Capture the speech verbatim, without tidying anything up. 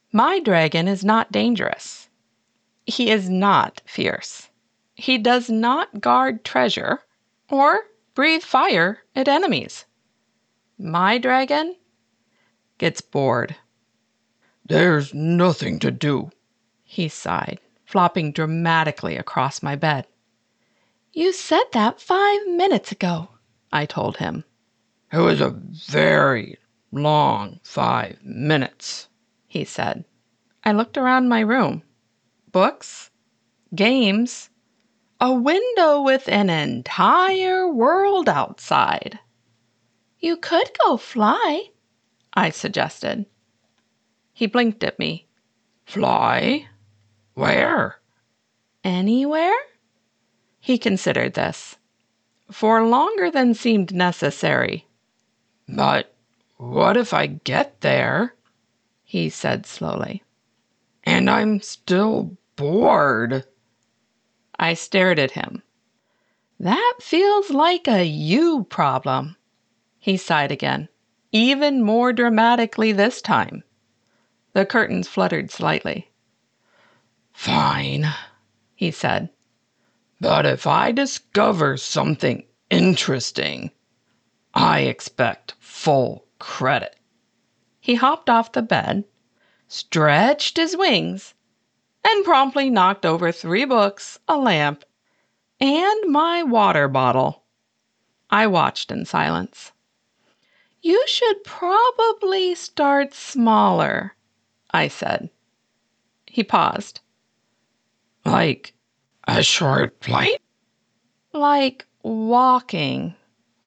My dragon is not dangerous. He is not fierce. He does not guard treasure or breathe fire at enemies. My dragon gets bored. There's nothing to do, he sighed, flopping dramatically across my bed. You said that five minutes ago, I told him. It was a very long five minutes, he said. I looked around my room. Books, games, a window with an entire world outside. You could go fly, I suggested. He blinked at me. Fly? Where? Anywhere? He considered this. For longer than seemed necessary. But what if I get there? He said slowly. And I'm still bored. I stared at him. That feels like a you problem. He sighed again, even more dramatically this time. The curtains fluttered slightly. Fine, he said. But if I discover something interesting, I expect full credit. He hopped off the bed, stretched his wings, and promptly knocked over three books, a lamp, and my water bottle. I watched in silence. You should probably start smaller, I said. He paused. Like a short flight? Like walking.